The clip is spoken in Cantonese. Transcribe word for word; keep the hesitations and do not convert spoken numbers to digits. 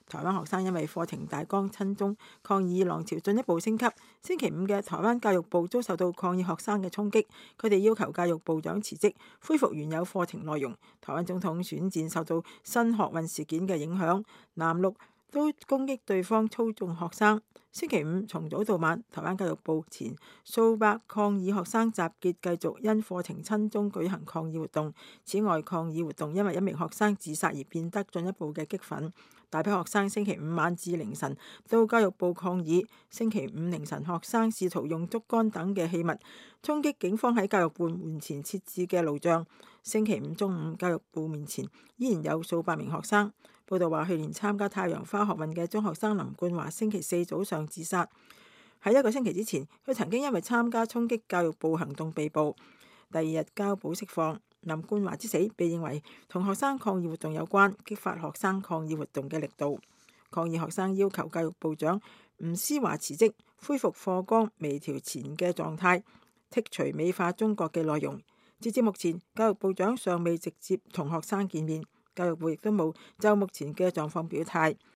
台灣學生因為課程大綱親中，抗議浪潮進一步升級。星期五嘅台灣教育部遭受到抗議學生嘅衝擊，佢哋要求教育部長辭職，恢復原有課程內容。台灣總統選戰受到新學運事件嘅影響，藍綠都攻擊對方操縱學生。星期五從早到晚，台灣教育部前數百抗議學生集結，繼續因課程親中舉行抗議活動。此外，抗議活動因為一名學生自殺而變得進一步嘅激憤。大批學生星期五晚至凌晨到教育部抗議。星期五凌晨，學生試圖用竹竿等嘅器物衝擊警方喺教育部門前設置嘅路障。星期五中午，教育部面前依然有數百名學生。報道話，去年參加太陽花學運嘅中學生林冠華星期四早上自殺。喺一個星期之前，佢曾經因為參加衝擊教育部行動被捕，第二日交保釋放。林冠華之死被認為同學生抗議活動有關，激發學生抗議活動嘅力度。抗議學生要求教育部長吳思華辭職，恢復課綱微調前嘅狀態，剔除美化中國嘅內容。截至目前，教育部長尚未直接同學生見面，教育部亦都冇就目前嘅狀況表態。